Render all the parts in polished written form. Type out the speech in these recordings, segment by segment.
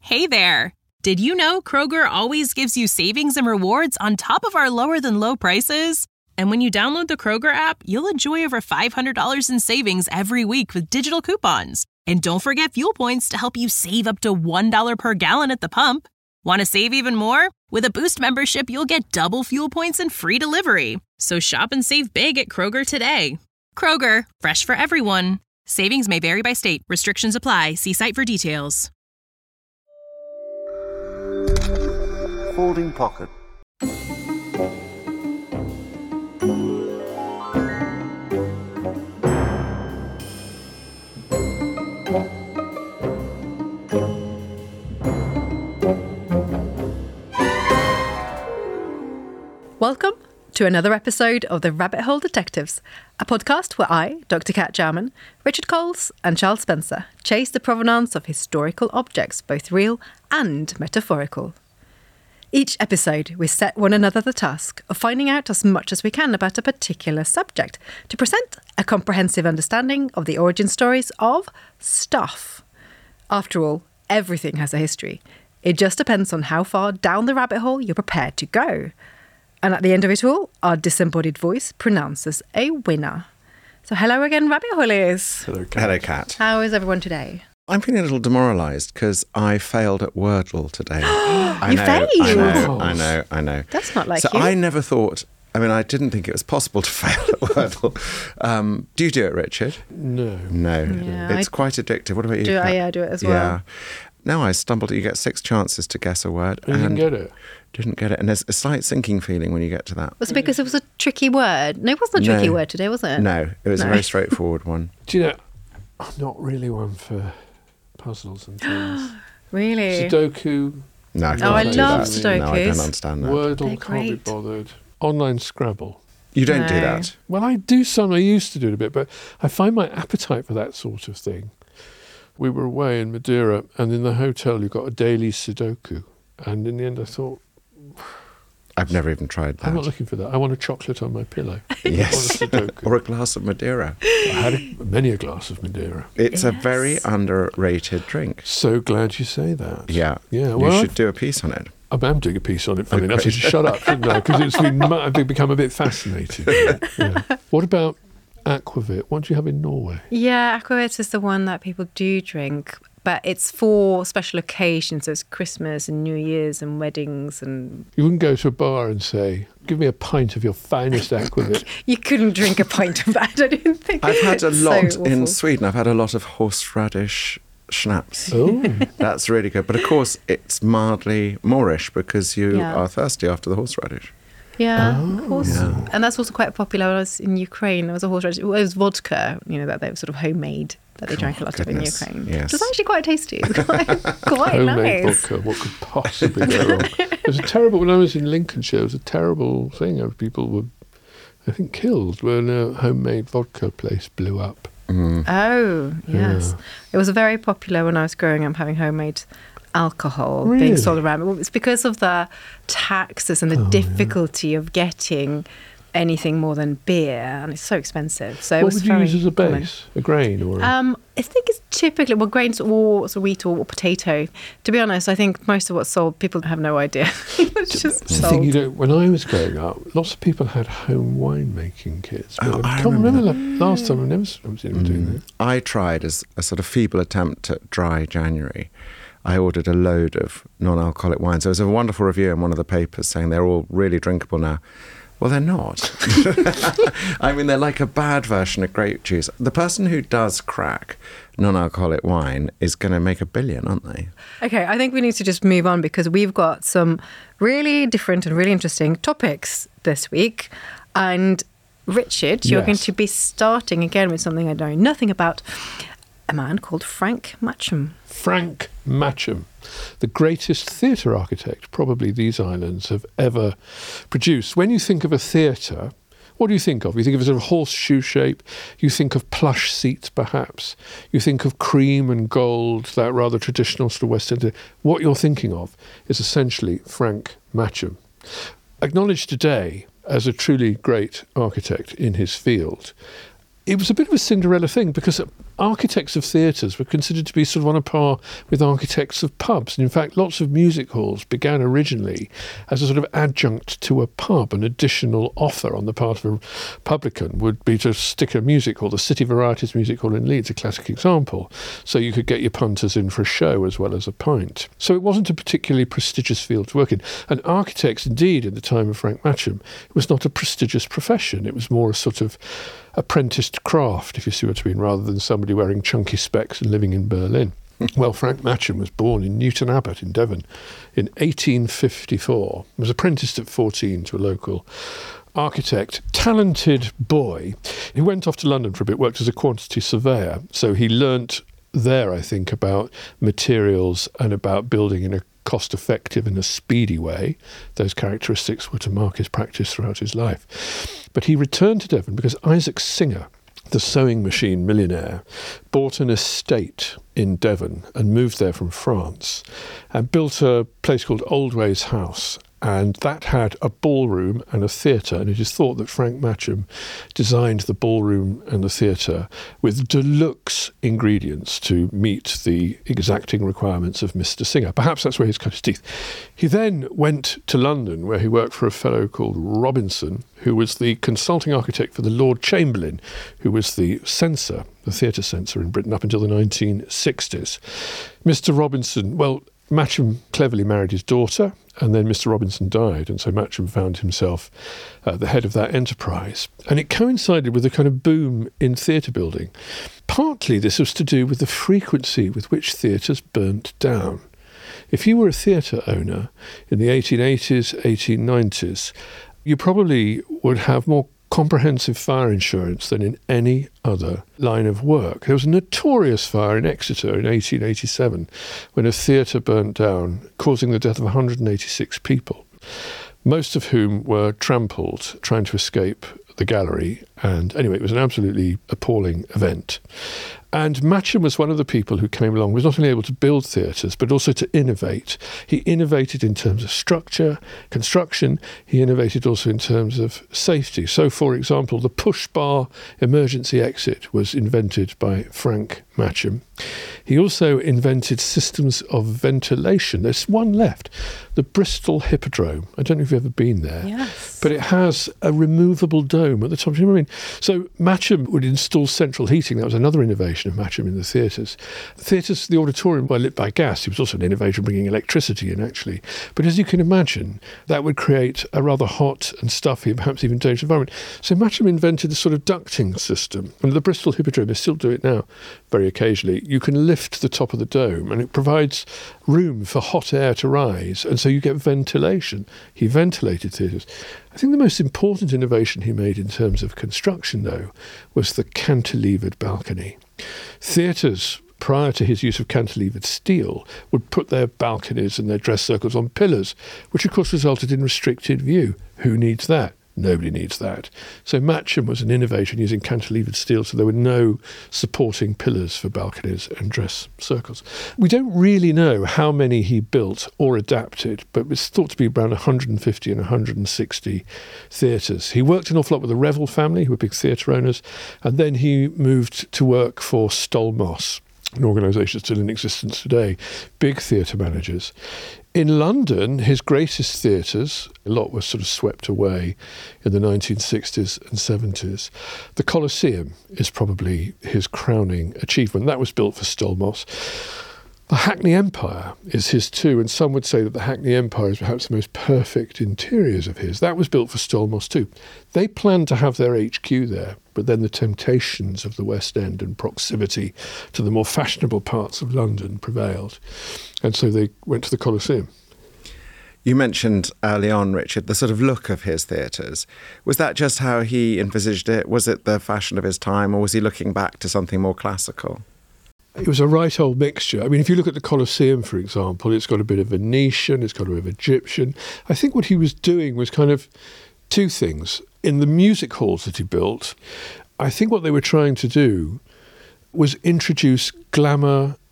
Hey there! Did you know Kroger always gives you savings and rewards on top of our lower-than-low prices? And when you download the Kroger app, you'll enjoy over $500 in savings every week with digital coupons. And don't forget fuel points to help you save up to $1 per gallon at the pump. Want to save even more? With a Boost membership, you'll get double fuel points and free delivery. So shop and save big at Kroger today. Kroger, fresh for everyone. Savings may vary by state. Restrictions apply. See site for details. Folding pocket. Welcome to another episode of The Rabbit Hole Detectives, a podcast where I, Dr. Kat Jarman, Richard Coles and Charles Spencer chase the provenance of historical objects, both real and metaphorical. Each episode, we set one another the task of finding out as much as we can about a particular subject to present a comprehensive understanding of the origin stories of stuff. After all, everything has a history. It just depends on how far down the rabbit hole you're prepared to go. And at the end of it all, our disembodied voice pronounces a winner. So hello again, rabbit holies. Hello, Kat. How is everyone today? I'm feeling a little demoralised because I failed at Wordle today. You failed? I know. That's not like so you. I never thought, I didn't think it was possible to fail at Wordle. Do you do it, Richard? No. Yeah, It's quite addictive. What about you, do Kat? I do it as well. Yeah. No, I stumbled. You get 6 chances to guess a word. You didn't get it? Didn't get it. And there's a slight sinking feeling when you get to that. Was it because it was a tricky word? No, it wasn't a tricky word today, was it? No, it was a very straightforward one. Do you know, I'm not really one for puzzles and things. Really? No, Sudoku, I I can't do love that. Sudokus. No, I don't understand that. Wordle, They're can't great. be bothered. Online Scrabble. You don't do No. that. Well, I do some. I used to do it a bit, but I find my appetite for that sort of thing. We were away in Madeira, and in the hotel you got a daily Sudoku. And in the end I thought, I've never even tried that. I'm not looking for that. I want a chocolate on my pillow. Yes. I want a Sudoku. Or a glass of Madeira. I had many a glass of Madeira. It's a Yes. very underrated drink. So glad you say that. Yeah. Yeah, You well, should do a piece on it. I am doing a piece on it, funny enough, so great. just shut up, shouldn't I? Because I've become a bit fascinated. Yeah. What about aquavit? What do you have in Norway? Yeah, aquavit is the one that people do drink, but it's for special occasions. So it's Christmas and New Year's and weddings, and You wouldn't go to a bar and say, give me a pint of your finest aquavit. you couldn't drink a pint of that, I don't think. I've had a It's lot so in awful. Sweden. I've had a lot of horseradish schnapps. Oh, That's really good. But of course, it's mildly Moorish because you Yeah. are thirsty after the horseradish. Yeah, of course. Yeah. And that's also quite popular. When I was in Ukraine, there was a horseradish. It was vodka, that they were sort of homemade, that they drank a lot of in goodness, Ukraine. yes. It was actually quite tasty. It was quite homemade nice. vodka. What could possibly go wrong? It was a terrible, when I was in Lincolnshire, it was a terrible thing. People were, I think, killed when a homemade vodka place blew up. Oh, yes. Yeah. It was very popular when I was growing up, having homemade alcohol Really? being sold around. Well, it's because of the taxes and the difficulty of getting anything more than beer, and it's so expensive. So it What was would you very use as a common. base? A grain or a... I think it's typically, grains or sort of wheat or potato. To be honest, I think most of what's sold, people have no idea. It's just I think sold. when I was growing up, lots of people had home winemaking kits. But Oh, I I can't remember remember last time. I've never seen anyone doing that. I tried as a sort of feeble attempt at dry January. I ordered a load of non-alcoholic wines. There was a wonderful review in one of the papers saying they're all really drinkable now. Well, they're not. I mean, they're like a bad version of grape juice. The person who does crack non-alcoholic wine is going to make $1 billion, aren't they? Okay, I think we need to just move on because we've got some really different and really interesting topics this week. And Richard, you're going Yes. to be starting again with something I know nothing about. A man called Frank Matcham. Frank Matcham, the greatest theatre architect probably these islands have ever produced. When you think of a theatre, what do you think of? You think of a sort of horseshoe shape. You think of plush seats, perhaps. You think of cream and gold, that rather traditional sort of West End. What you're thinking of is essentially Frank Matcham, acknowledged today as a truly great architect in his field. It was a bit of a Cinderella thing because architects of theatres were considered to be sort of on a par with architects of pubs. And in fact, lots of music halls began originally as a sort of adjunct to a pub. An additional offer on the part of a publican would be to stick a music hall. The City Varieties Music Hall in Leeds, a classic example. So you could get your punters in for a show as well as a pint. So it wasn't a particularly prestigious field to work in. And architects, indeed, in the time of Frank Matcham, it was not a prestigious profession. It was more a sort of apprenticed craft, if you see what I mean, rather than somebody wearing chunky specs and living in Berlin. Well, Frank Matcham was born in Newton Abbot in Devon in 1854, was apprenticed at 14 to a local architect, talented boy. He went off to London for a bit, worked as a quantity surveyor, so he learnt there, I think, about materials and about building in a cost-effective and a speedy way. Those characteristics were to mark his practice throughout his life. But he returned to Devon because Isaac Singer, the sewing machine millionaire, bought an estate in Devon and moved there from France and built a place called Oldways House. And that had a ballroom and a theatre, and it is thought that Frank Matcham designed the ballroom and the theatre with deluxe ingredients to meet the exacting requirements of Mr. Singer. Perhaps that's where he's cut his teeth. He then went to London, where he worked for a fellow called Robinson, who was the consulting architect for the Lord Chamberlain, who was the censor, the theatre censor in Britain up until the 1960s. Mr. Robinson, well, Matcham cleverly married his daughter, and then Mr. Robinson died, and so Matcham found himself the head of that enterprise. And it coincided with a kind of boom in theatre building. Partly this was to do with the frequency with which theatres burnt down. If you were a theatre owner in the 1880s, 1890s, you probably would have more comprehensive fire insurance than in any other line of work. There was a notorious fire in Exeter in 1887 when a theatre burnt down, causing the death of 186 people, most of whom were trampled trying to escape the gallery. And anyway, it was an absolutely appalling event. And Matcham was one of the people who came along, was not only able to build theatres, but also to innovate. He innovated in terms of structure, construction. He innovated also in terms of safety. So, for example, the push bar emergency exit was invented by Frank Matcham. He also invented systems of ventilation. There's one left, the Bristol Hippodrome. I don't know if you've ever been there. Yes. But it has a removable dome at the top. Do you know what I mean? So Matcham would install central heating. That was another innovation of Matcham in the theatres. The auditorium were lit by gas. He was also an innovator bringing electricity in, actually. But as you can imagine, that would create a rather hot and stuffy and perhaps even dangerous environment. So Matcham invented this sort of ducting system. And the Bristol Hippodrome, they still do it now very occasionally. You can lift the top of the dome and it provides room for hot air to rise. And so you get ventilation. He ventilated theatres. I think the most important innovation he made in terms of construction, though, was the cantilevered balcony. Theatres, prior to his use of cantilevered steel, would put their balconies and their dress circles on pillars, which of course resulted in restricted view. Who needs that? Nobody needs that. So Matcham was an innovator in using cantilevered steel, so there were no supporting pillars for balconies and dress circles. We don't really know how many he built or adapted, but it's thought to be around 150 and 160 theatres. He worked an awful lot with the Revel family, who were big theatre owners, and then he moved to work for Stolmos, an organisation still in existence today, big theatre managers. In London, his greatest theatres, a lot were sort of swept away in the 1960s and 70s. The Colosseum is probably his crowning achievement. That was built for Stolmos. The Hackney Empire is his too, and some would say that the Hackney Empire is perhaps the most perfect interiors of his. That was built for Stolmos too. They planned to have their HQ there, but then the temptations of the West End and proximity to the more fashionable parts of London prevailed. And so they went to the Colosseum. You mentioned early on, Richard, the sort of look of his theatres. Was that just how he envisaged it? Was it the fashion of his time, or was he looking back to something more classical? It was a right old mixture. I mean, if you look at the Colosseum, for example, it's got a bit of Venetian, it's got a bit of Egyptian. I think what he was doing was kind of two things. In the music halls that he built, I think what they were trying to do was introduce glamour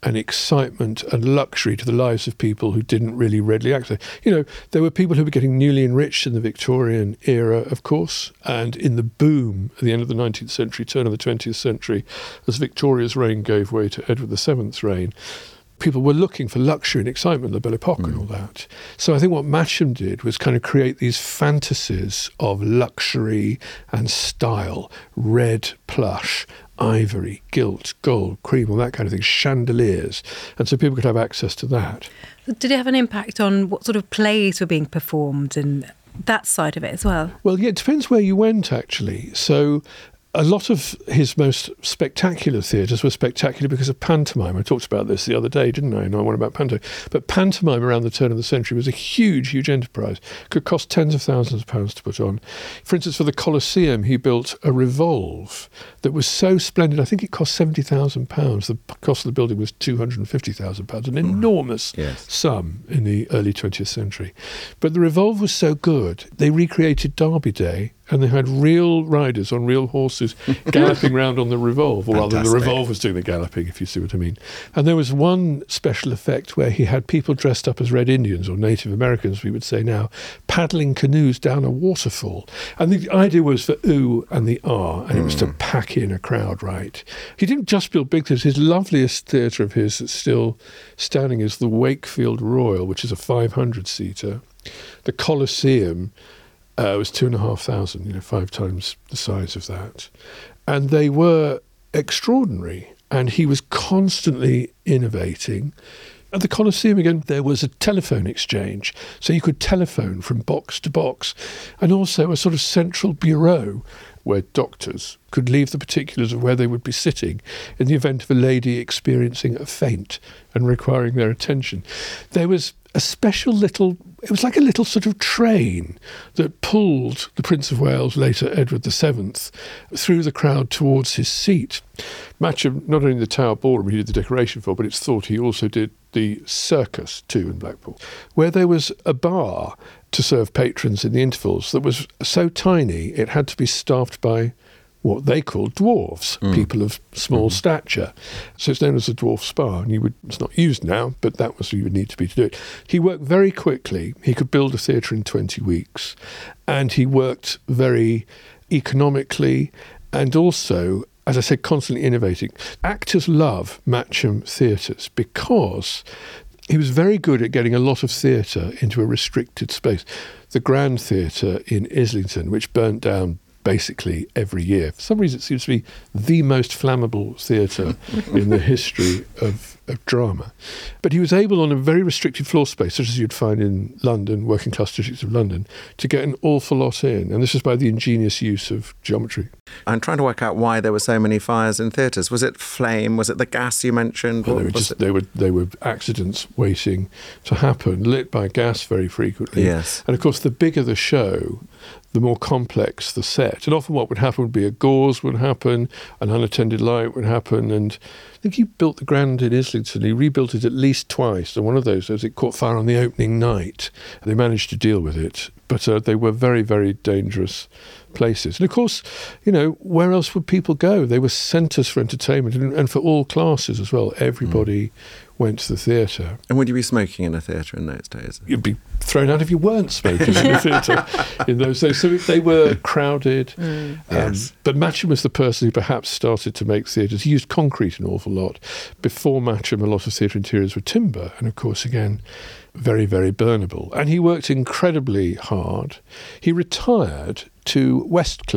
and excitement and luxury to the lives of people who didn't really readily access. There were people who were getting newly enriched in the Victorian era, of course, and in the boom at the end of the 19th century, turn of the 20th century, as Victoria's reign gave way to Edward VII's reign. People were looking for luxury and excitement, the Belle Epoque and all that. So I think what Matcham did was kind of create these fantasies of luxury and style, red plush, ivory, gilt, gold, cream, all that kind of thing, chandeliers. And so people could have access to that. Did it have an impact on what sort of plays were being performed and that side of it as well? Well, yeah, it depends where you went, actually. So a lot of his most spectacular theatres were spectacular because of pantomime. I talked about this the other day, didn't I? I know one about pantomime. But pantomime around the turn of the century was a huge, huge enterprise. It could cost tens of thousands of pounds to put on. For instance, for the Colosseum, he built a revolve that was so splendid. I think it cost £70,000. The cost of the building was £250,000, an enormous sum in the early 20th century. But the revolve was so good, they recreated Derby Day, and they had real riders on real horses galloping round on the revolve, or rather the revolve was doing the galloping, if you see what I mean. And there was one special effect where he had people dressed up as Red Indians, or Native Americans, we would say now, paddling canoes down a waterfall. And the idea was for ooh and the ah, and it was to pack in a crowd, right? He didn't just build big theatres. His loveliest theatre of his that's still standing is the Wakefield Royal, which is a 500-seater. The Colosseum was 2,500, 5 times the size of that. And they were extraordinary. And he was constantly innovating. At the Colosseum, again, there was a telephone exchange. So you could telephone from box to box. And also a sort of central bureau where doctors could leave the particulars of where they would be sitting in the event of a lady experiencing a faint and requiring their attention. There was a special little, it was like a little sort of train that pulled the Prince of Wales, later Edward VII, through the crowd towards his seat. Matcham, not only the Tower Ballroom he did the decoration for, but it's thought he also did the Circus too in Blackpool, where there was a bar to serve patrons in the intervals that was so tiny it had to be staffed by what they called dwarves, people of small stature. So it's known as the Dwarf Spa, and it's not used now, but that was what you would need to be to do it. He worked very quickly. He could build a theatre in 20 weeks, and he worked very economically and also, as I said, constantly innovating. Actors love Matcham theatres because he was very good at getting a lot of theatre into a restricted space. The Grand Theatre in Islington, which burnt down basically every year. For some reason, it seems to be the most flammable theatre in the history of drama. But he was able, on a very restricted floor space, such as you'd find in London, working class districts of London, to get an awful lot in. And this was by the ingenious use of geometry. I'm trying to work out why there were so many fires in theatres. Was it flame? Was it the gas you mentioned? Well, they were accidents waiting to happen, lit by gas very frequently. Yes. And of course, the bigger the show, the more complex the set. And often what would happen would be a gauze would happen, an unattended light would happen. And I think he built the Grand in Islington. He rebuilt it at least twice. And one of those, it caught fire on the opening night. They managed to deal with it. But they were very, very dangerous places. And of course, where else would people go? They were centres for entertainment and for all classes as well. Everybody went to the theatre. And would you be smoking in a theatre in those days? You'd be thrown out if you weren't smoking in the theatre in those days. So they were crowded. Yes. But Matcham was the person who perhaps started to make theatres. He used concrete an awful lot. Before Matcham, a lot of theatre interiors were timber. And of course, again, very, very burnable. And he worked incredibly hard. He retired to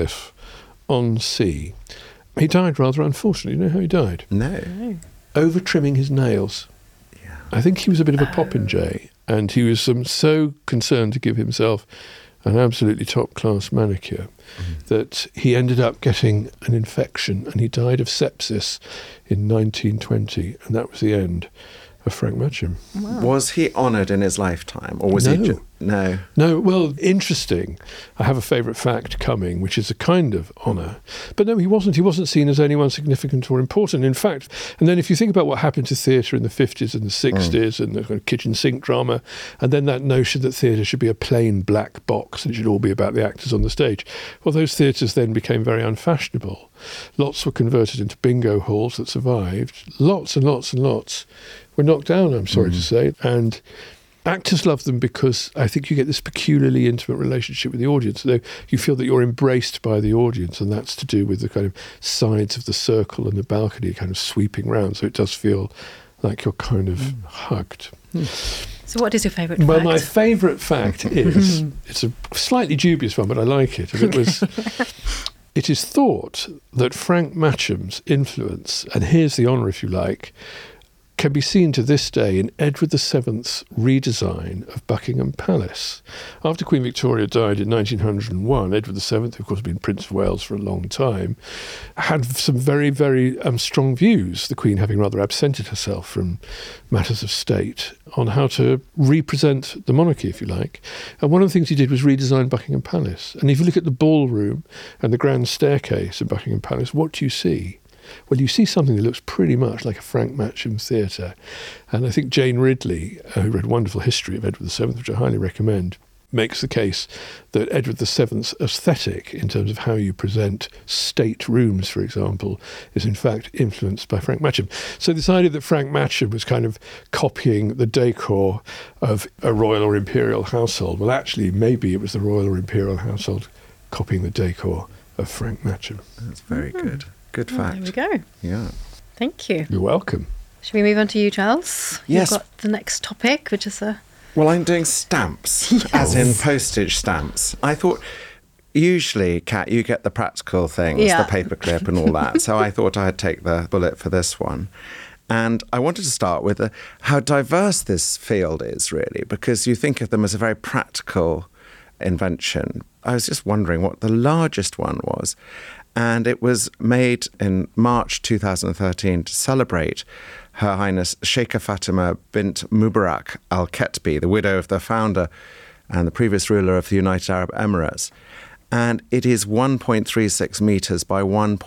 Westcliff-on-Sea. He died rather unfortunately. You know how he died? No. Over-trimming his nails. Yeah. I think he was a bit of a popinjay, and he was so concerned to give himself an absolutely top-class manicure that he ended up getting an infection, and he died of sepsis in 1920, and that was the end of Frank Matcham. Was he honoured in his lifetime, or was he? No. No, well, interesting. I have a favourite fact coming, which is a kind of honour. But no, he wasn't. He wasn't seen as anyone significant or important. In fact, and then if you think about what happened to theatre in the 50s and the 60s and the kind of kitchen sink drama, and then that notion that theatre should be a plain black box and it should all be about the actors on the stage, well, those theatres then became very unfashionable. Lots were converted into bingo halls that survived. Lots and lots and lots were knocked down, I'm sorry to say. And actors love them because I think you get this peculiarly intimate relationship with the audience. You feel that you're embraced by the audience, and that's to do with the kind of sides of the circle and the balcony kind of sweeping round. So it does feel like you're kind of hugged. So what is your favourite fact? Well, my favourite fact is, it's a slightly dubious one, but I like it. And it is thought that Frank Matcham's influence, and here's the honour if you like, can be seen to this day in Edward VII's redesign of Buckingham Palace. After Queen Victoria died in 1901, Edward VII, of course, had been Prince of Wales for a long time, had some very, very strong views, the Queen having rather absented herself from matters of state, on how to represent the monarchy, if you like. And one of the things he did was redesign Buckingham Palace. And if you look at the ballroom and the grand staircase of Buckingham Palace, what do you see? Well, you see something that looks pretty much like a Frank Matcham theatre. And I think Jane Ridley, who read a wonderful history of Edward VII, which I highly recommend, makes the case that Edward VII's aesthetic, in terms of how you present state rooms, for example, is in fact influenced by Frank Matcham. So this idea that Frank Matcham was kind of copying the decor of a royal or imperial household, well, actually, maybe it was the royal or imperial household copying the decor of Frank Matcham. That's very good. Good fact. There we go. Yeah. Thank you. You're welcome. Should we move on to you, Charles? Yes. You've got the next topic, which is Well, I'm doing stamps, as in postage stamps. I thought, usually, Kat, you get the practical things, the paperclip and all that. So I thought I'd take the bullet for this one. And I wanted to start with how diverse this field is, really, because you think of them as a very practical invention. I was just wondering what the largest one was. And it was made in March 2013 to celebrate Her Highness Sheikha Fatima bint Mubarak al-Ketbi, the widow of the founder and the previous ruler of the United Arab Emirates. And it is 1.36 metres by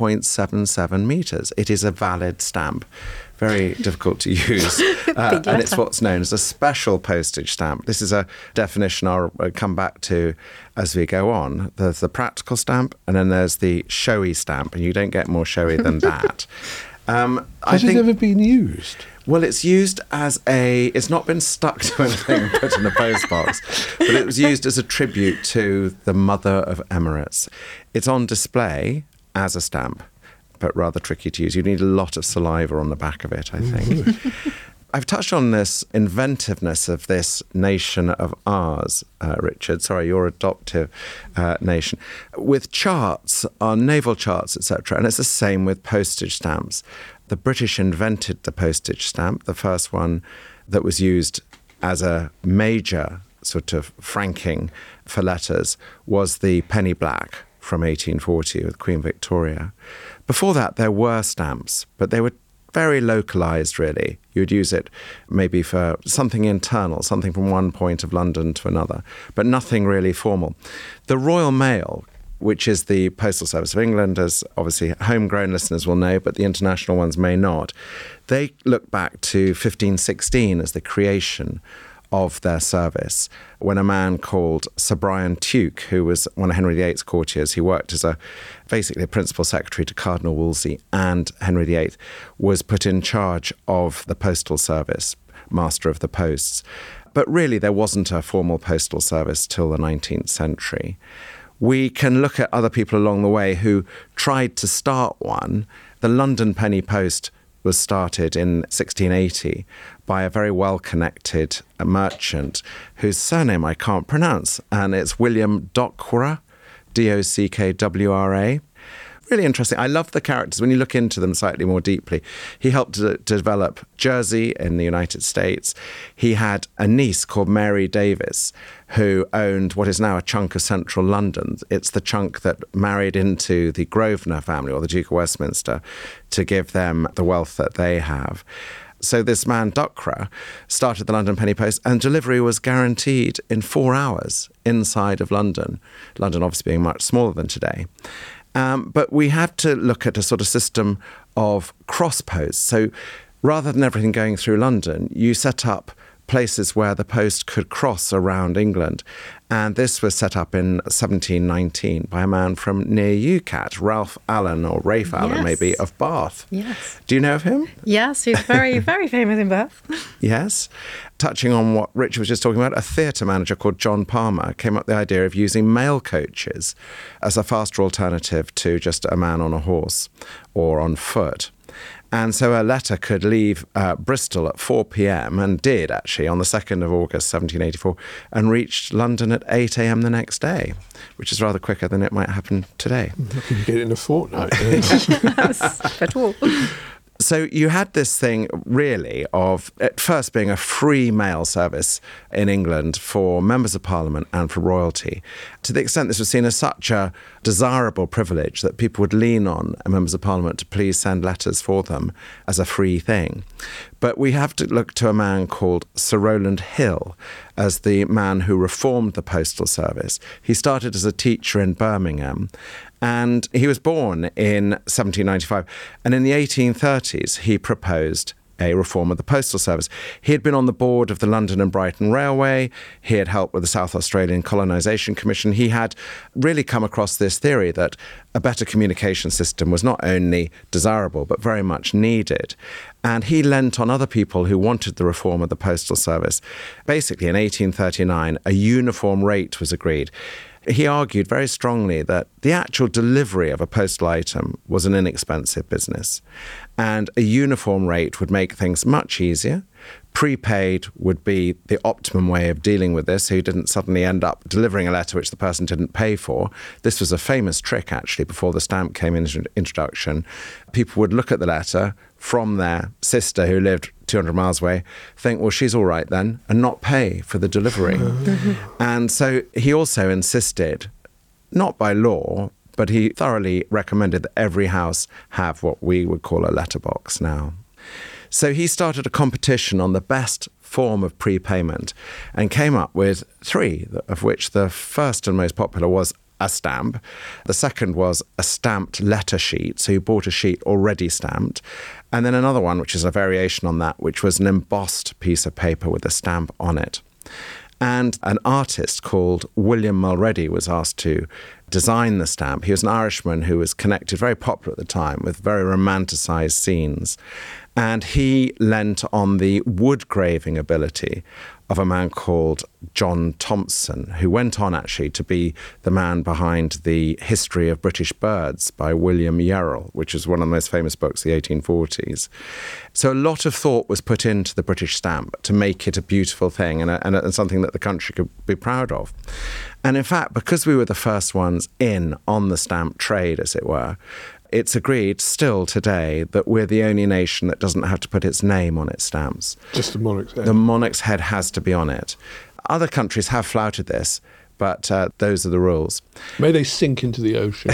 1.77 metres. It is a valid stamp. Very difficult to use. And it's what's known as a special postage stamp. This is a definition I'll come back to as we go on. There's the practical stamp, and then there's the showy stamp, and you don't get more showy than that. Has it ever been used? Well, it's used it's not been stuck to anything and put in a post box, but it was used as a tribute to the Mother of Emirates. It's on display as a stamp, but rather tricky to use. You need a lot of saliva on the back of it, I think. I've touched on this inventiveness of this nation of ours, Richard. Sorry, your adoptive nation. With charts, our naval charts, etc. And it's the same with postage stamps. The British invented the postage stamp. The first one that was used as a major sort of franking for letters was the penny black from 1840 with Queen Victoria. Before that, there were stamps, but they were very localised, really. You'd use it maybe for something internal, something from one point of London to another, but nothing really formal. The Royal Mail, which is the Postal Service of England, as obviously homegrown listeners will know, but the international ones may not, they look back to 1516 as the creation of their service, when a man called Sir Brian Tuke, who was one of Henry VIII's courtiers, he worked as basically a principal secretary to Cardinal Wolsey and Henry VIII, was put in charge of the postal service, master of the posts. But really there wasn't a formal postal service till the 19th century. We can look at other people along the way who tried to start one. The London Penny Post was started in 1680 by a very well-connected merchant whose surname I can't pronounce, and it's William Dockwra, Dockwra. Really interesting. I love the characters. When you look into them slightly more deeply, he helped to develop Jersey in the United States. He had a niece called Mary Davis who owned what is now a chunk of central London. It's the chunk that married into the Grosvenor family or the Duke of Westminster to give them the wealth that they have. So this man, Duckra, started the London Penny Post, and delivery was guaranteed in 4 hours inside of London. London obviously being much smaller than today. But we had to look at a sort of system of cross posts. So rather than everything going through London, you set up places where the post could cross around England. And this was set up in 1719 by a man from near UCAT, Ralph Allen, or Rafe Allen maybe, of Bath. Yes. Do you know of him? Yes, he's very, very famous in Bath. Yes. Touching on what Richard was just talking about, a theatre manager called John Palmer came up with the idea of using mail coaches as a faster alternative to just a man on a horse or on foot. And so a letter could leave Bristol at 4 p.m, and did actually on the 2nd of August 1784, and reached London at 8 a.m. the next day, which is rather quicker than it might happen today. You can get it in a fortnight. At all. So you had this thing really of at first being a free mail service in England for members of Parliament and for royalty, to the extent this was seen as such a desirable privilege that people would lean on members of Parliament to please send letters for them as a free thing. But we have to look to a man called Sir Rowland Hill as the man who reformed the postal service. He started as a teacher in Birmingham, and he was born in 1795. And in the 1830s, he proposed a reform of the postal service. He had been on the board of the London and Brighton Railway. He had helped with the South Australian Colonisation Commission. He had really come across this theory that a better communication system was not only desirable, but very much needed. And he lent on other people who wanted the reform of the postal service. Basically, in 1839, a uniform rate was agreed. He argued very strongly that the actual delivery of a postal item was an inexpensive business, and a uniform rate would make things much easier. Prepaid would be the optimum way of dealing with this, so you didn't suddenly end up delivering a letter which the person didn't pay for. This was a famous trick, actually, before the stamp came into introduction. People would look at the letter from their sister who lived 200 miles away, think, well, she's all right then, and not pay for the delivery. And so he also insisted, not by law, but he thoroughly recommended that every house have what we would call a letterbox now. So he started a competition on the best form of prepayment and came up with 3, of which the first and most popular was a stamp. The second was a stamped letter sheet, so you bought a sheet already stamped. And then another one, which is a variation on that, which was an embossed piece of paper with a stamp on it. And an artist called William Mulready was asked to design the stamp. He was an Irishman who was connected, very popular at the time, with very romanticised scenes. And he lent on the wood graving ability of a man called John Thompson, who went on actually to be the man behind the History of British Birds by William Yerrell, which is one of the most famous books of the 1840s. So a lot of thought was put into the British stamp to make it a beautiful thing and something that the country could be proud of. And in fact, because we were the first ones in on the stamp trade, as it were, it's agreed still today that we're the only nation that doesn't have to put its name on its stamps. Just the monarch's head. The monarch's head has to be on it. Other countries have flouted this, but those are the rules. May they sink into the ocean.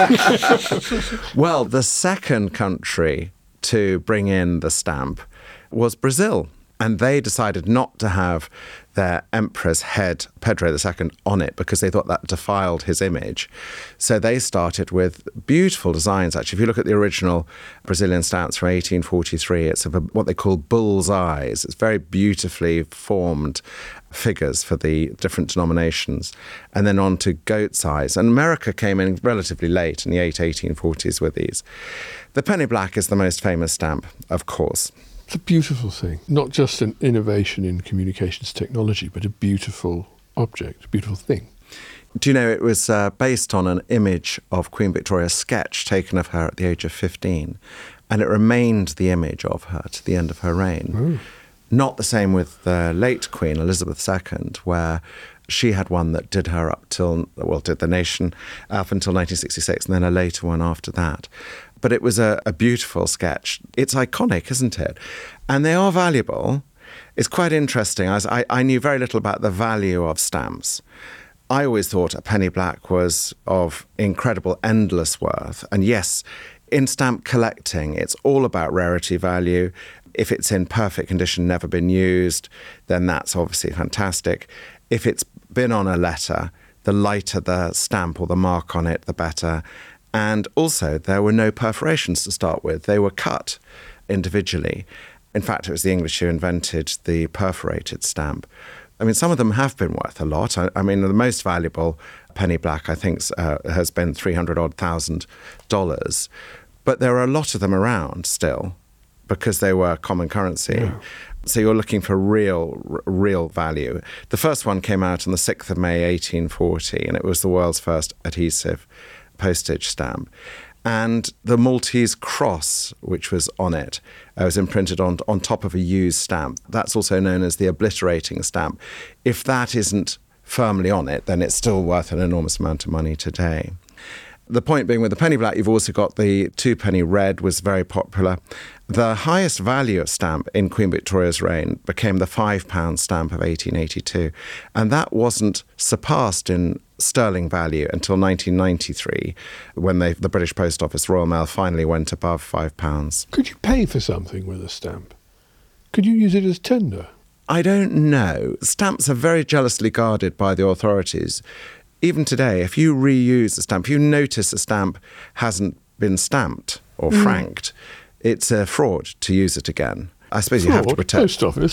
Well, the second country to bring in the stamp was Brazil. And they decided not to have their emperor's head, Pedro II, on it because they thought that defiled his image. So they started with beautiful designs, actually. If you look at the original Brazilian stamps from 1843, it's of what they call bull's eyes. It's very beautifully formed figures for the different denominations, and then on to goat's eyes. And America came in relatively late in the 1840s with these. The penny black is the most famous stamp, of course. It's a beautiful thing, not just an innovation in communications technology, but a beautiful object, a beautiful thing. Do you know it was based on an image of Queen Victoria's sketch taken of her at the age of 15, and it remained the image of her to the end of her reign. Oh. Not the same with the late Queen, Elizabeth II, where she had one that did her did the nation up until 1966, and then a later one after that. But it was a beautiful sketch. It's iconic, isn't it? And they are valuable. It's quite interesting. I knew very little about the value of stamps. I always thought a penny black was of incredible, endless worth. And yes, In stamp collecting, it's all about rarity value. If it's in perfect condition, never been used, then that's obviously fantastic. If it's been on a letter, the lighter the stamp or the mark on it, the better. And also, there were no perforations to start with. They were cut individually. In fact, it was the English who invented the perforated stamp. I mean, some of them have been worth a lot. I mean, the most valuable penny black, I think, has been $300,000. But there are a lot of them around still because they were common currency. Yeah. So you're looking for real value. The first one came out on the 6th of May, 1840, and it was the world's first adhesive postage stamp. And the Maltese cross, which was on it, was imprinted on top of a used stamp. That's also known as the obliterating stamp. If that isn't firmly on it, then it's still worth an enormous amount of money today. The point being, with the penny black, you've also got the 2-penny red was very popular. The highest value of stamp in Queen Victoria's reign became the £5 stamp of 1882. And that wasn't surpassed in sterling value until 1993, when the British Post Office Royal Mail finally went above £5. Could you pay for something with a stamp? Could you use it as tender? I don't know. Stamps are very jealously guarded by the authorities. Even today, if you reuse a stamp, if you notice a stamp hasn't been stamped or franked, it's a fraud to use it again. I suppose you have to protect... Post office.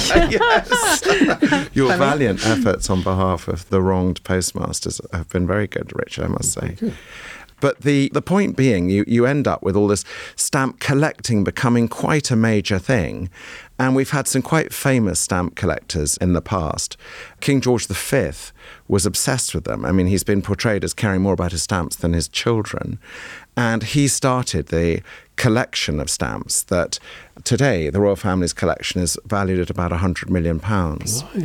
Yes. Your valiant efforts on behalf of the wronged postmasters have been very good, Richard, I must say. Good. But the point being, you end up with all this stamp collecting becoming quite a major thing. And we've had some quite famous stamp collectors in the past. King George V was obsessed with them. I mean, he's been portrayed as caring more about his stamps than his children. And he started the collection of stamps that today the royal family's collection is valued at about £100 million. Oh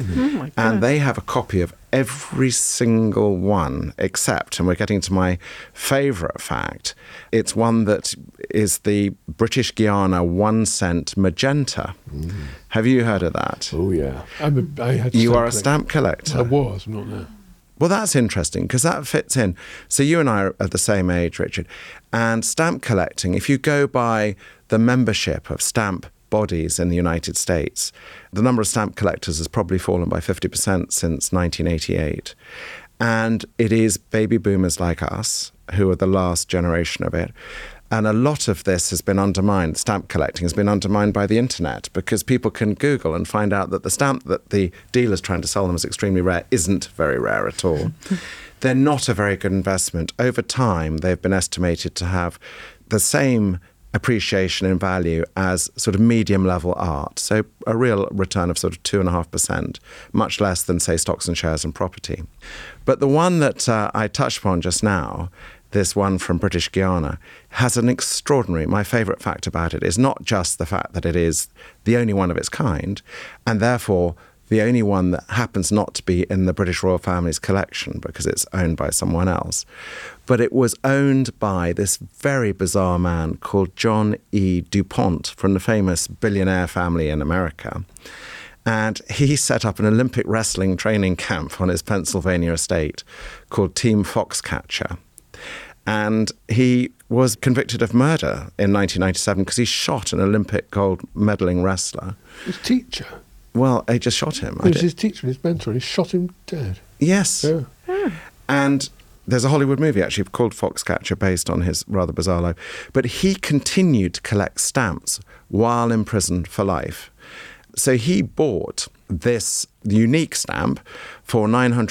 my and they have a copy of every single one except, and we're getting to my favourite fact, it's one that is the British Guiana 1 cent magenta. Have you heard of that? Oh, yeah. You are a stamp collector. I was, I'm not now. Well, that's interesting because that fits in. So you and I are at the same age, Richard. And stamp collecting, if you go by the membership of stamp bodies in the United States, the number of stamp collectors has probably fallen by 50% since 1988. And it is baby boomers like us who are the last generation of it. And a lot of this has been undermined, stamp collecting has been undermined by the internet because people can Google and find out that the stamp that the dealer's trying to sell them as extremely rare isn't very rare at all. They're not a very good investment. Over time, they've been estimated to have the same appreciation in value as sort of medium-level art, so a real return of sort of 2.5%, much less than, say, stocks and shares and property. But the one that I touched upon just now, this one from British Guiana, has an extraordinary, my favourite fact about it is not just the fact that it is the only one of its kind, and therefore the only one that happens not to be in the British royal family's collection because it's owned by someone else, but it was owned by this very bizarre man called John E. DuPont from the famous billionaire family in America. And he set up an Olympic wrestling training camp on his Pennsylvania estate called Team Foxcatcher. And he was convicted of murder in 1997 because he shot an Olympic gold medaling wrestler. His teacher? Well, he just shot him. It was his teacher and his mentor, and he shot him dead. Yes. Yeah. And there's a Hollywood movie actually called Foxcatcher based on his rather bizarre life. But he continued to collect stamps while in prison for life. So he bought this unique stamp for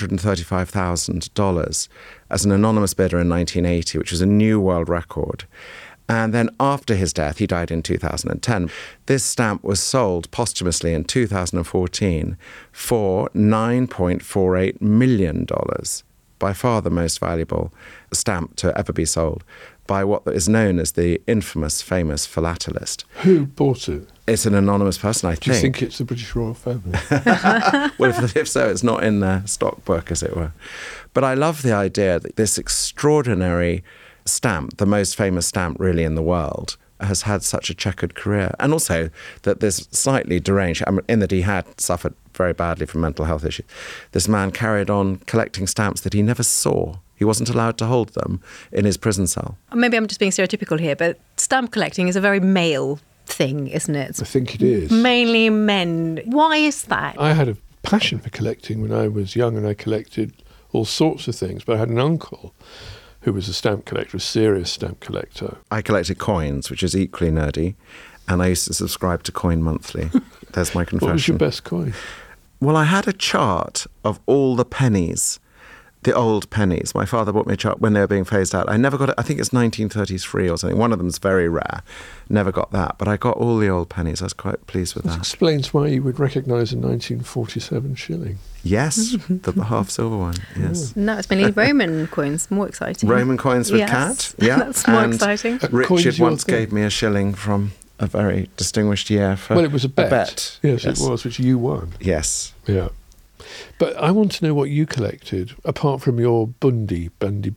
$935,000 as an anonymous bidder in 1980, which was a new world record. And then after his death, he died in 2010, this stamp was sold posthumously in 2014 for $9.48 million, by far the most valuable stamp to ever be sold, by what is known as the infamous, famous philatelist. Who bought it? It's an anonymous person, I think. Do you think it's the British royal family? Well, if so, it's not in their stock book, as it were. But I love the idea that this extraordinary stamp, the most famous stamp really in the world, has had such a checkered career. And also that this slightly deranged, I mean, in that he had suffered very badly from mental health issues, this man carried on collecting stamps that he never saw. He wasn't allowed to hold them in his prison cell. Maybe I'm just being stereotypical here, but stamp collecting is a very male thing, isn't it? I think it is. Mainly men. Why is that? I had a passion for collecting when I was young, and I collected all sorts of things. But I had an uncle who was a stamp collector, a serious stamp collector. I collected coins, which is equally nerdy, and I used to subscribe to Coin Monthly. There's my confession. What was your best coin? Well, I had a chart of all the pennies, the old pennies. My father bought me a chart when they were being phased out. I never got it. I think it's 1933 or something. One of them's very rare. Never got that. But I got all the old pennies. I was quite pleased with That that. explains why you would recognise a 1947 shilling. Yes, the half silver one. Yes. No, it's mainly Roman coins. More exciting. Roman coins with Yes. cat. Yeah, That's more and exciting. Coin's Richard your once thing. gave me a shilling from a very distinguished year for Well, it was a bet. Yes, Yes. it was, which you won. Yes. Yeah. But I want to know what you collected, apart from your Budan,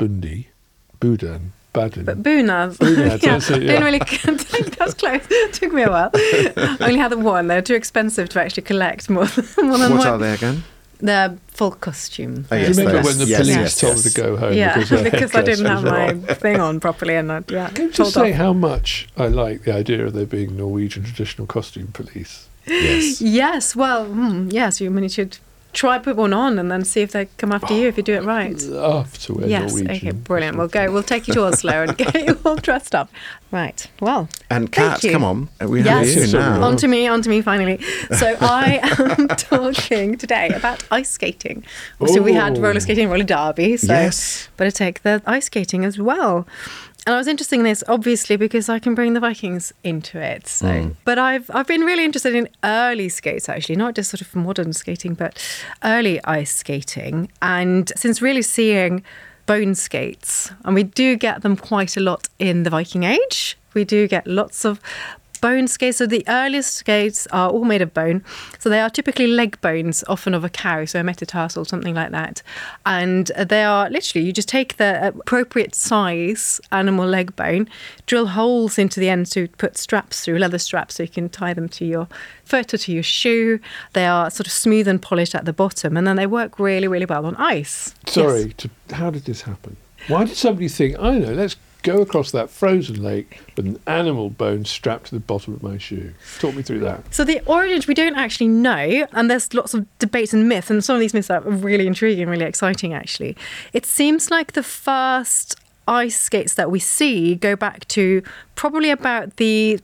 Baden. But Bunad. Bunad, that's it, yeah. Didn't really. That's close. Took me a while. I only had the one. They're too expensive to actually collect more than What one. are they again? They're full costume. Oh, Do you yes, remember those. when the Yes, police yes, told yes. her to go home? Yeah, her because I didn't hairdresser have was my thing on properly, and Can you told just say off. how much I like the idea of there being Norwegian traditional costume police? Yes. Yes, well, yes. You should try put one on and then see if they come after you if you do it right. Love to wear Yes, Norwegian. okay, brilliant. We'll go. We'll take you to Oslo and get you all dressed up. Right. Well, And Thank Kat, you. come on. We have yes. you Yes, now. On to me finally. So I am talking today about ice skating. So we had Oh. roller skating, roller derby. So Yes. better take the ice skating as well. And I was interested in this, obviously, because I can bring the Vikings into it. So, but I've been really interested in early skates, actually, not just sort of modern skating, but early ice skating. And since really seeing bone skates, and we do get them quite a lot in the Viking Age, we do get lots of bone skates. So the earliest skates are all made of bone. So they are typically leg bones, often of a cow, so a metatarsal, something like that. And they are literally, you just take the appropriate size animal leg bone, drill holes into the ends to put straps through, leather straps, so you can tie them to your foot or to your shoe. They are sort of smooth and polished at the bottom, and then they work really, really well on ice. Sorry, how did this happen? Why did somebody think, I know, let's go across that frozen lake with an animal bone strapped to the bottom of my shoe? Talk me through that. So the origins we don't actually know, and there's lots of debates and myths, and some of these myths are really intriguing, really exciting actually. It seems like the first ice skates that we see go back to probably about the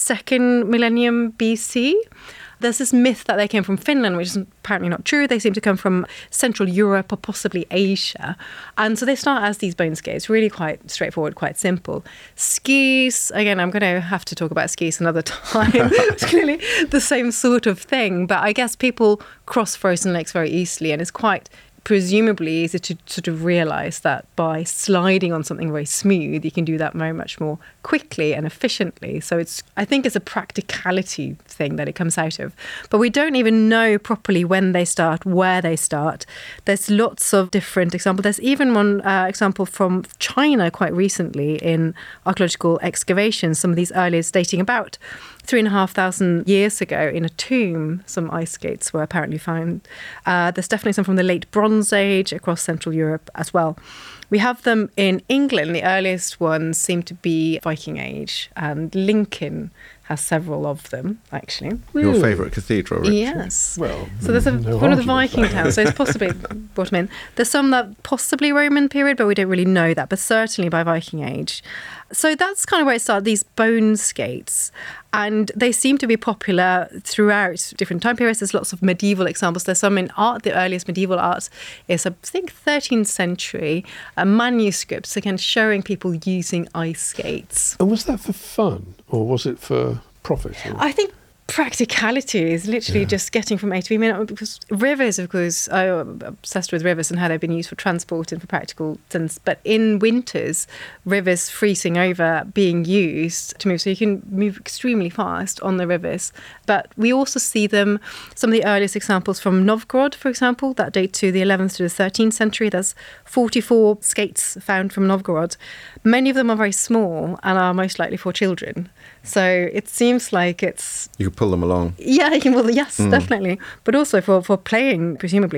2nd millennium BC. There's this myth that they came from Finland, which is apparently not true. They seem to come from Central Europe or possibly Asia. And so they start as these bone skates, really quite straightforward, quite simple. Skis, again, I'm going to have to talk about skis another time. It's clearly the same sort of thing. But I guess people cross frozen lakes very easily, and it's quite presumably easy to sort of realise that by sliding on something very smooth, you can do that very much more quickly and efficiently. So I think it's a practicality thing that it comes out of. But we don't even know properly when they start, where they start. There's lots of different examples. There's even one example from China quite recently in archaeological excavations, some of these earliest dating about 3,500 years ago in a tomb. Some ice skates were apparently found. There's definitely some from the late Bronze Age across Central Europe as well. We have them in England. The earliest ones seem to be Viking Age, and Lincoln has several of them, actually. Your favourite cathedral, Richard? Yes. Well, So there's no one of the argument Viking there. towns, so it's possibly brought them in. There's some that possibly Roman period, but we don't really know that, but certainly by Viking Age. So that's kind of where it started, these bone skates. And they seem to be popular throughout different time periods. There's lots of medieval examples. There's some in art. The earliest medieval art is, I think, 13th century manuscripts, again, showing people using ice skates. And was that for fun, or was it for profit? Or? I think practicality is literally just getting from A to B. I mean, because rivers, of course, I'm obsessed with rivers and how they've been used for transport and for practical sense. But in winters, rivers freezing over being used to move. So you can move extremely fast on the rivers. But we also see them, some of the earliest examples from Novgorod, for example, that date to the 11th to the 13th century. There's 44 skates found from Novgorod. Many of them are very small and are most likely for children. So it seems like it's... You could pull them along. Yeah, well, yes, definitely. But also for playing, presumably.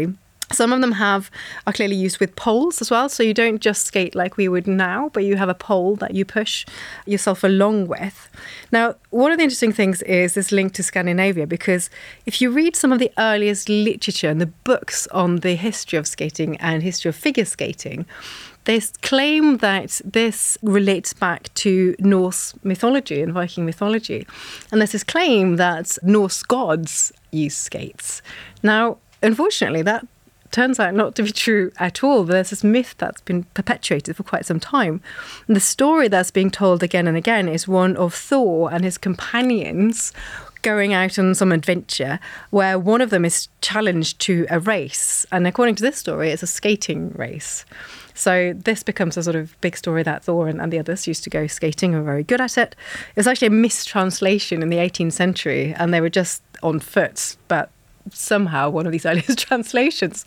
Some of them are clearly used with poles as well. So you don't just skate like we would now, but you have a pole that you push yourself along with. Now, one of the interesting things is this link to Scandinavia, because if you read some of the earliest literature and the books on the history of skating and history of figure skating, they claim that this relates back to Norse mythology and Viking mythology. And there's this claim that Norse gods use skates. Now, unfortunately, that turns out not to be true at all. There's this myth that's been perpetuated for quite some time. And the story that's being told again and again is one of Thor and his companions going out on some adventure where one of them is challenged to a race. And according to this story, it's a skating race. So this becomes a sort of big story that Thor and the others used to go skating and were very good at it. It was actually a mistranslation in the 18th century, and they were just on foot, but somehow one of these earliest translations.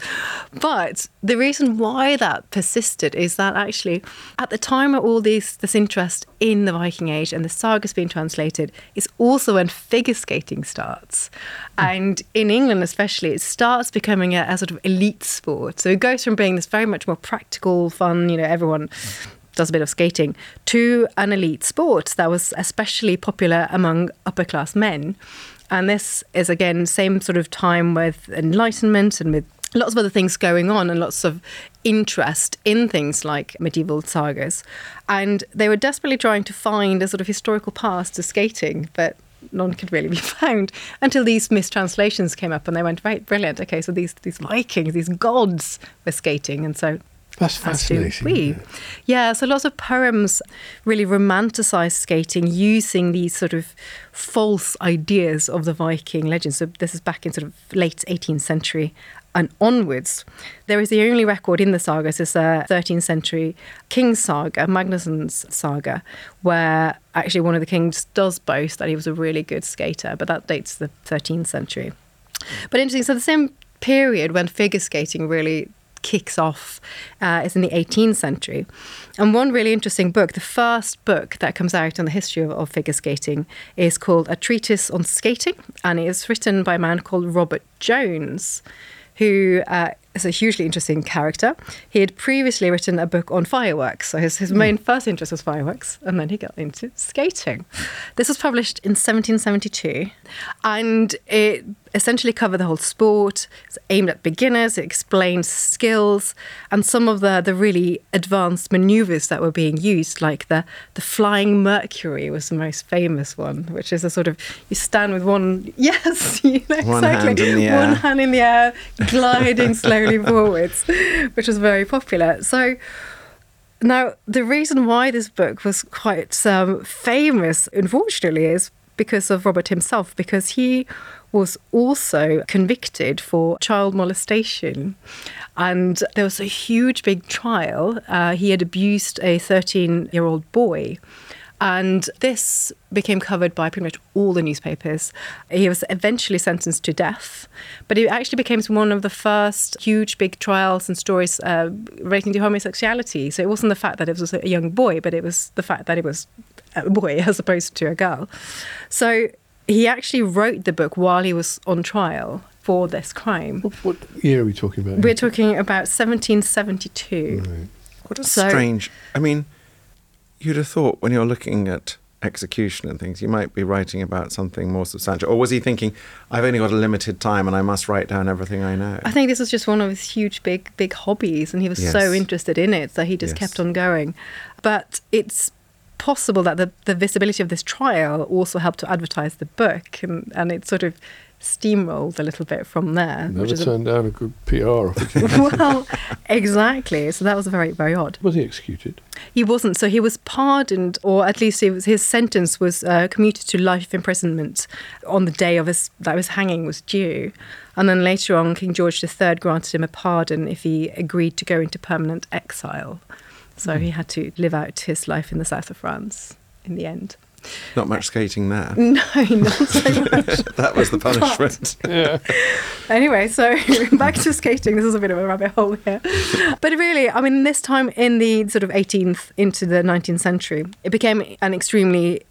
But the reason why that persisted is that actually at the time of all this interest in the Viking Age and the sagas being translated is also when figure skating starts. And in England especially, it starts becoming a sort of elite sport. So it goes from being this very much more practical, fun, everyone does a bit of skating, to an elite sport that was especially popular among upper class men. And this is, again, same sort of time with Enlightenment and with lots of other things going on and lots of interest in things like medieval sagas. And they were desperately trying to find a sort of historical past to skating, but none could really be found until these mistranslations came up and they went, right, brilliant. Okay, so these Vikings, these gods were skating. And so that's fascinating. Yeah, so lots of poems really romanticise skating using these sort of false ideas of the Viking legend. So this is back in sort of late 18th century and onwards. There is the only record in the sagas is a 13th century king saga, Magnusson's saga, where actually one of the kings does boast that he was a really good skater, but that dates the 13th century. But interesting, so the same period when figure skating really kicks off is in the 18th century. And one really interesting book, the first book that comes out on the history of figure skating, is called A Treatise on Skating, and it is written by a man called Robert Jones, who is a hugely interesting character. He had previously written a book on fireworks. So his main first interest was fireworks, and then he got into skating. This was published in 1772, and it essentially covered the whole sport. It's aimed at beginners. It explains skills and some of the really advanced manoeuvres that were being used, like the flying Mercury was the most famous one, which is a sort of, you stand with one, one hand in the air. One hand in the air, gliding slowly forwards, which was very popular. So now the reason why this book was quite famous, unfortunately, is because of Robert himself, because he was also convicted for child molestation. And there was a huge big trial. He had abused a 13-year-old boy. And this became covered by pretty much all the newspapers. He was eventually sentenced to death, but it actually became one of the first huge big trials and stories relating to homosexuality. So it wasn't the fact that it was a young boy, but it was the fact that it was a boy as opposed to a girl. So he actually wrote the book while he was on trial for this crime. What year are we talking about? We're talking about 1772. Right. What a strange... I mean, you'd have thought when you're looking at execution and things, you might be writing about something more substantial. Or was he thinking, I've only got a limited time and I must write down everything I know? I think this was just one of his huge, big hobbies, and he was so interested in it that he just kept on going. But it's possible that the visibility of this trial also helped to advertise the book, and it sort of steamrolled a little bit from there. Never turned down a good PR opportunity. Well, exactly. So that was very, very odd. Was he executed? He wasn't. So he was pardoned, or at least his sentence was commuted to life imprisonment on the day of his hanging was due. And then later on, King George III granted him a pardon if he agreed to go into permanent exile. So he had to live out his life in the south of France in the end. Not much skating there. No, not so much. That was the punishment. Yeah. Anyway, so back to skating. This is a bit of a rabbit hole here. But really, I mean, this time in the sort of 18th into the 19th century, it became an extremely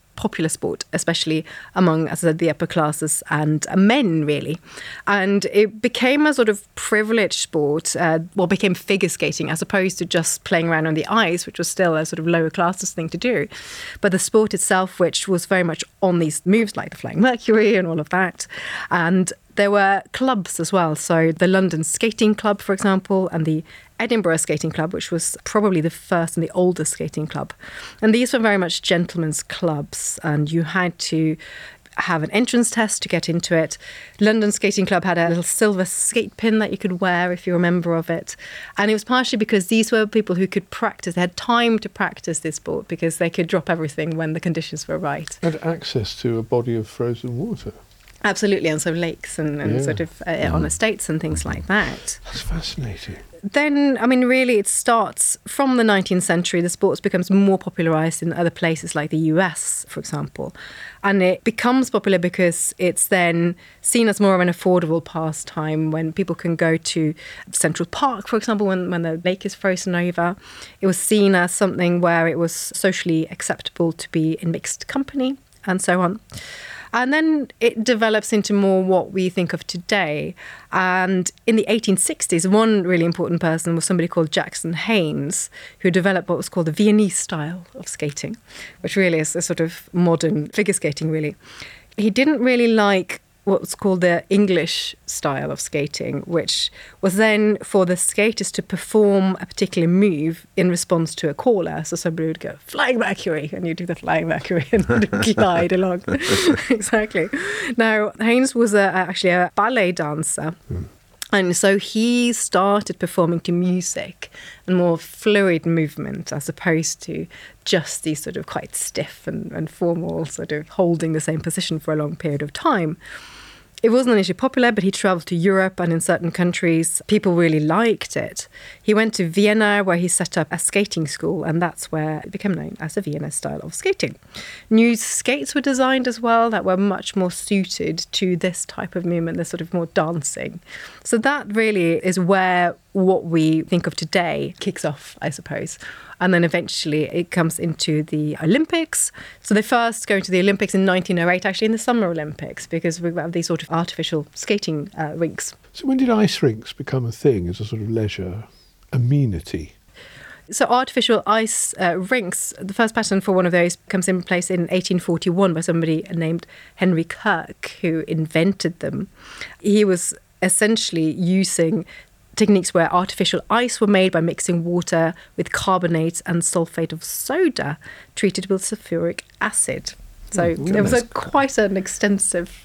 popular sport, especially among, as I said, the upper classes and men, really. And it became a sort of privileged sport, became figure skating as opposed to just playing around on the ice, which was still a sort of lower classes thing to do. But the sport itself, which was very much on these moves like the Flying Mercury and all of that. And there were clubs as well. So the London Skating Club, for example, and the Edinburgh Skating Club, which was probably the first and the oldest skating club. And these were very much gentlemen's clubs, and you had to have an entrance test to get into it. London Skating Club had a little silver skate pin that you could wear if you're a member of it. And it was partially because these were people who could practice. They had time to practice this sport because they could drop everything when the conditions were right. And access to a body of frozen water. Absolutely, and so lakes and sort of on estates and things like that. That's fascinating. Then, I mean, really, it starts from the 19th century. The sports becomes more popularised in other places like the US, for example. And it becomes popular because it's then seen as more of an affordable pastime when people can go to Central Park, for example, when the lake is frozen over. It was seen as something where it was socially acceptable to be in mixed company and so on. And then it develops into more what we think of today. And in the 1860s, one really important person was somebody called Jackson Haynes, who developed what was called the Viennese style of skating, which really is a sort of modern figure skating, really. He didn't really like what was called the English style of skating, which was then for the skaters to perform a particular move in response to a caller. So somebody would go, Flying Mercury, and you do the Flying Mercury and glide along. Exactly. Now, Haynes was actually a ballet dancer. And so he started performing to music and more fluid movement as opposed to just these sort of quite stiff and formal sort of holding the same position for a long period of time. It wasn't initially popular, but he travelled to Europe, and in certain countries, people really liked it. He went to Vienna, where he set up a skating school, and that's where it became known as the Vienna style of skating. New skates were designed as well that were much more suited to this type of movement, this sort of more dancing. So that really is where what we think of today kicks off, I suppose. And then eventually it comes into the Olympics. So they first go to the Olympics in 1908, actually in the Summer Olympics, because we have these sort of artificial skating rinks. So when did ice rinks become a thing as a sort of leisure amenity? So artificial ice rinks, the first pattern for one of those comes in place in 1841 by somebody named Henry Kirk, who invented them. He was essentially using techniques where artificial ice were made by mixing water with carbonate and sulfate of soda treated with sulfuric acid. So there was quite an extensive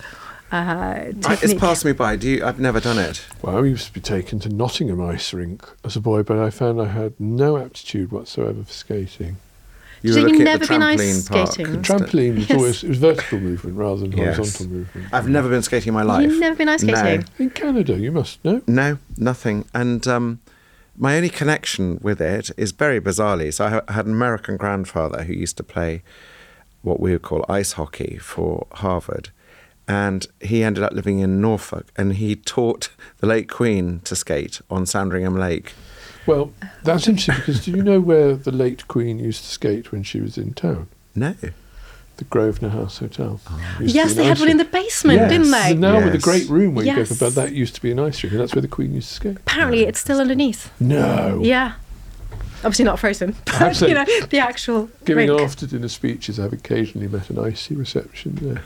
technique. It's passed me by. I've never done it. Well, I used to be taken to Nottingham ice rink as a boy, but I found I had no aptitude whatsoever for skating. You So were you've looking never at the been ice trampoline park skating? instead. Trampoline was Yes. always, it was vertical movement rather than Yes. horizontal movement. I've never been skating in my life. You've never been ice skating? In Canada, you must know. No, nothing. And my only connection with it is very bizarrely. So I had an American grandfather who used to play what we would call ice hockey for Harvard. And he ended up living in Norfolk, and he taught the late Queen to skate on Sandringham Lake. Well, that's interesting because do you know where the late Queen used to skate when she was in town? No. The Grosvenor House Hotel. Used to Yes, be they an had ice one in the rink. basement, Yes. didn't they? And now with a Yes. great room where you Yes. go for, but that used to be an ice rink, and that's where the Queen used to skate. Apparently it's still underneath. No. Yeah. Obviously not frozen, but, Absolutely. the actual Giving rink. after dinner speeches, I've occasionally met an icy reception there.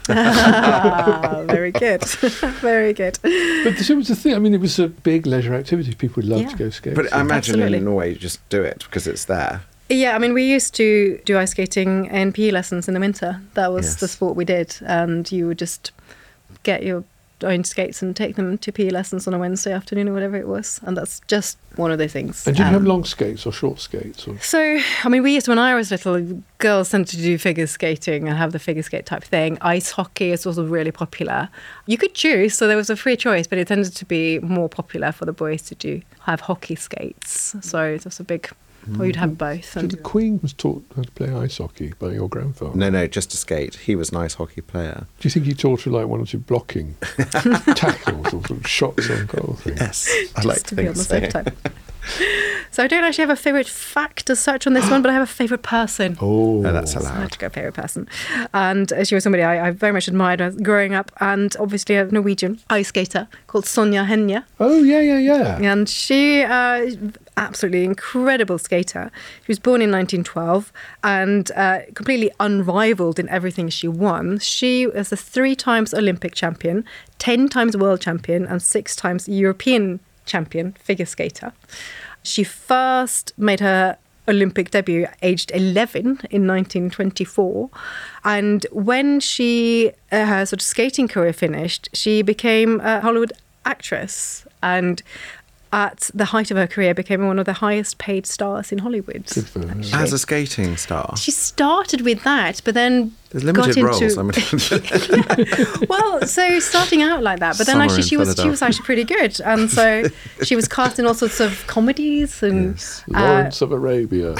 Very good. Very good. But this was the thing. I mean, it was a big leisure activity. People would love Yeah. to go skating. But I imagine Absolutely. in Norway you just do it because it's there. Yeah, I mean, we used to do ice skating and PE lessons in the winter. That was Yes. the sport we did. And you would just get your own skates and take them to PE lessons on a Wednesday afternoon or whatever it was. And that's just one of the things. And did you have long skates or short skates? Or? So, I mean, we used to, when I was little, girls tended to do figure skating and have the figure skate type thing. Ice hockey is also really popular. You could choose, so there was a free choice, but it tended to be more popular for the boys to have hockey skates. So it was a big, or you'd have both. So the Queen was taught how to play ice hockey by your grandfather. No, just to skate. He was an ice hockey player. Do you think he taught her like one or two blocking tackles or sort of shots on goal things? Yes, I like Just to to be think on the so. safe type. So I don't actually have a favourite fact as such on this one, but I have a favourite person. Oh, That's So I had allowed. to go favourite person. And she was somebody I very much admired as growing up, and obviously a Norwegian ice skater called Sonja Hennie. Oh, yeah. And she, absolutely incredible skater. She was born in 1912 and completely unrivaled in everything she won. She was a 3 times Olympic champion, 10 times world champion, and 6 times European champion figure skater. She first made her Olympic debut aged 11 in 1924. And when her sort of skating career finished, she became a Hollywood actress, and at the height of her career became one of the highest paid stars in Hollywood. Good for her. actually. As a skating star. She started with that, but then There's limited got roles. into I mean, well, so starting out like that, but then Summer actually in she was Philadelphia. actually pretty good, and so she was cast in all sorts of comedies and Yes. Lawrence of Arabia.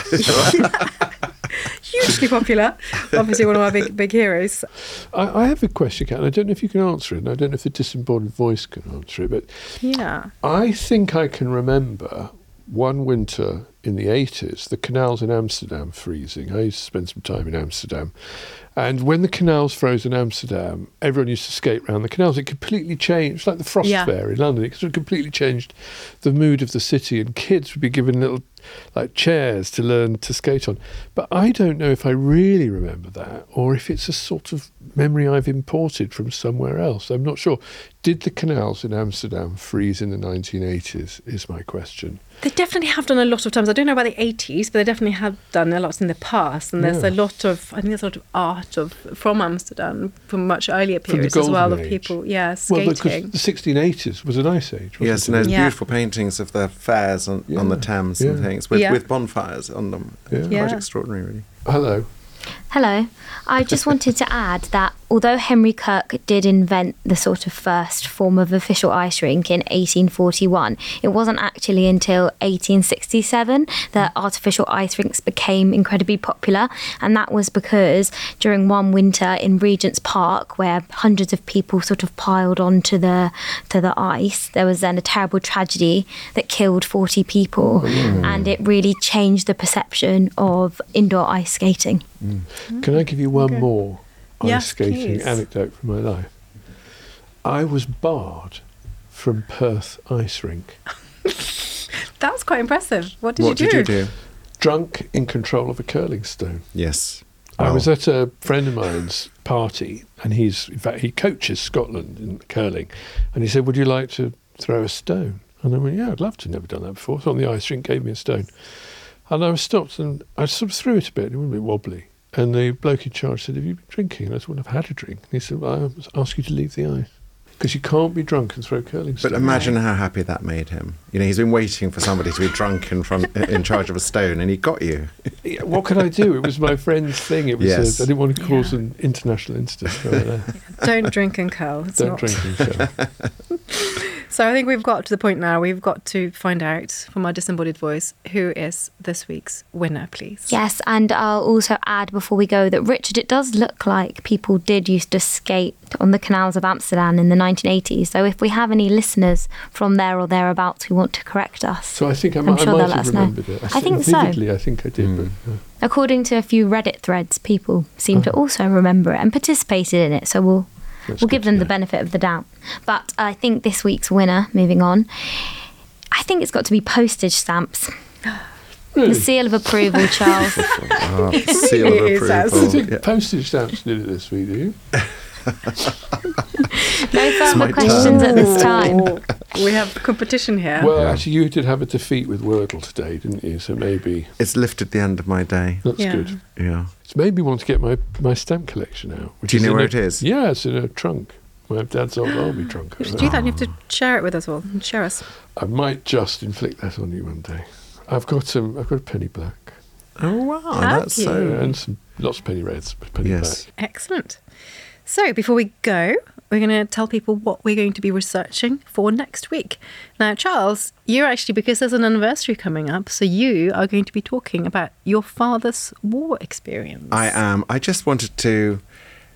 hugely popular. Obviously, one of our big heroes. I have a question, Kat, and I don't know if you can answer it, and I don't know if the disembodied voice can answer it, but Yeah. I think I can remember one winter in the 80s, the canals in Amsterdam freezing. I used to spend some time in Amsterdam. And when the canals froze in Amsterdam, everyone used to skate around the canals. It completely changed, like the frost Yeah. fair in London. It sort of completely changed the mood of the city, and kids would be given little like chairs to learn to skate on. But I don't know if I really remember that, or if it's a sort of memory I've imported from somewhere else. I'm not sure. Did the canals in Amsterdam freeze in the 1980s, is my question. They definitely have done a lot of times. I don't know about the 80s, but they definitely have done a lot in the past. And there's Yeah. a lot of, I think there's a lot of art from Amsterdam from much earlier From the periods as well, Golden of Age. people, Well, skating. because the 1680s was an ice age, wasn't yes, and it? there's Yeah. beautiful paintings of the fairs on the Yeah. Thames and Yeah. things with, Yeah. with bonfires on them. Yeah. Quite Yeah. extraordinary, really. Hello. Hello. I just wanted to add that although Henry Kirk did invent the sort of first form of official ice rink in 1841, it wasn't actually until 1867 that artificial ice rinks became incredibly popular. And that was because during one winter in Regent's Park, where hundreds of people sort of piled onto the ice, there was then a terrible tragedy that killed 40 people. And it really changed the perception of indoor ice skating. Can I give you one more ice Yes, skating please. anecdote from my life? I was barred from Perth ice rink, That's quite impressive. What did What you did do? you do? drunk in control of a curling stone. Yes. I Well, was at a friend of mine's party, and in fact, he coaches Scotland in curling, and he said, "Would you like to throw a stone?" And I went, "Yeah, I'd love to. Never done that before." So on the ice rink, gave me a stone, and I was stopped, and I sort of threw it a bit. It was a bit wobbly, and the bloke in charge said, "Have you been drinking?" And I said, "Well, I've had a drink." And he said, "Well, I ask you to leave the ice because you can't be drunk and throw curling stones." But imagine how happy that made him. You know, he's been waiting for somebody to be drunk in charge of a stone, and he got you. Yeah, what could I do? It was my friend's thing. It was. Yes. I didn't want to cause Yeah. an international incident. Right there. Don't drink and curl. It's Don't not. drink and curl. So I think we've got to the point now. We've got to find out from our disembodied voice who is this week's winner, please. Yes, and I'll also add before we go that, Richard, it does look like people did used to skate on the canals of Amsterdam in the 1980s. So if we have any listeners from there or thereabouts who want to correct us, So I think I I'm might, sure I they'll might let have us know. remembered it. I think so. Vividly, I think I did. But, according to a few Reddit threads, people seem to also remember it and participated in it. So we'll That's give good them to the know. benefit of the doubt. But I think this week's winner, moving on, I think it's got to be postage stamps. Really? The seal of approval, Charles. Oh, seal of It is, You approval. think Yeah. postage stamps did it this week, do you? No my further questions turn. at this time. Oh, we have competition here. Well, actually, you did have a defeat with Wordle today, didn't you? So maybe It's lifted the end of my day. that's Yeah. good. Yeah. It's made me want to get my stamp collection out. Which Do you is know in where a- it is? Yeah, it's in a trunk. My dad's old army trunk. you should do that and you have to share it with us all. Share us. I might just inflict that on you one day. I've got a penny black Oh, wow. Have That's you? so. and lots of penny reds, but penny Yes. black. Excellent. So before we go, we're going to tell people what we're going to be researching for next week. Now, Charles, you're actually, because there's an anniversary coming up, so you are going to be talking about your father's war experience. I am. I just wanted to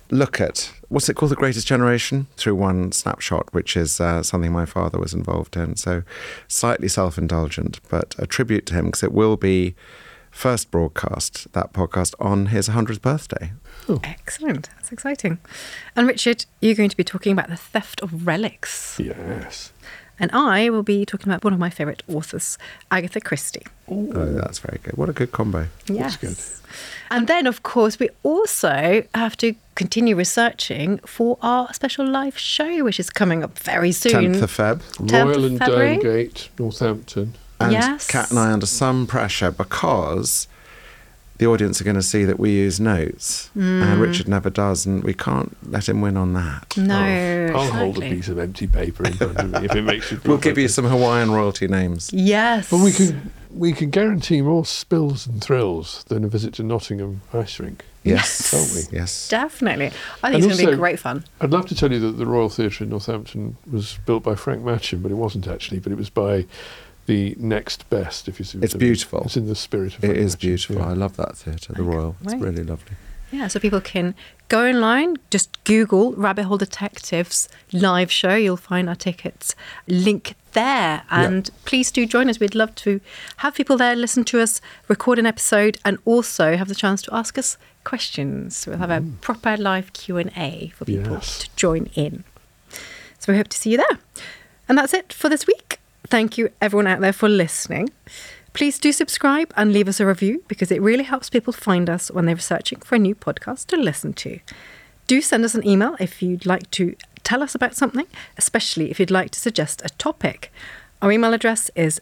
look at, what's it called, The Greatest Generation, through one snapshot, which is something my father was involved in. So slightly self-indulgent, but a tribute to him, because it will be first broadcast, that podcast, on his 100th birthday. Excellent. That's exciting. And Richard, you're going to be talking about the theft of relics. Yes. And I will be talking about one of my favourite authors, Agatha Christie. Oh, that's very good. What a good combo. Yes. good. And then, of course, we also have to continue researching for our special live show, which is coming up very soon. 10th of Feb. 10th Royal of and February. Durngate, Northampton. And Yes. Kat and I under some pressure because the audience are going to see that we use notes, and Richard never does, and we can't let him win on that. No, I'll hold a exactly. piece of empty paper in front of me if it makes you feel We'll give you better. some Hawaiian royalty names. Yes. But we can guarantee more spills and thrills than a visit to Nottingham ice rink. Yes. Don't we? Yes. Definitely. I think And it's going to be also- great fun. I'd love to tell you that the Royal Theatre in Northampton was built by Frank Matcham, but it wasn't actually. But it was by the next best. If you see, It's beautiful. It's in the spirit of. It Frank is Matcham, beautiful. yeah. I love that theatre, the Royal. It's Right. really lovely. Yeah, so people can go online, just Google Rabbit Hole Detectives live show. You'll find our tickets link there. And please do join us. We'd love to have people there, listen to us, record an episode, and also have the chance to ask us questions. We'll have a proper live Q&A for people Yes. to join in. So we hope to see you there. And that's it for this week. Thank you, everyone out there, for listening. Please do subscribe and leave us a review, because it really helps people find us when they're searching for a new podcast to listen to. Do send us an email if you'd like to tell us about something, especially if you'd like to suggest a topic. Our email address is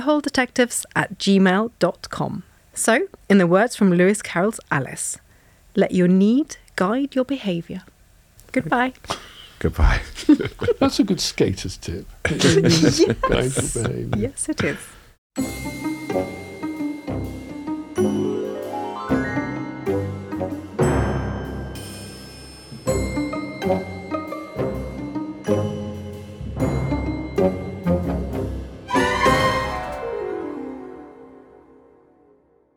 rabbitholedetectives@gmail.com. So, in the words from Lewis Carroll's Alice, let your need guide your behaviour. Goodbye. Goodbye. That's a good skater's tip. Guide your behaviour. Yes, it is.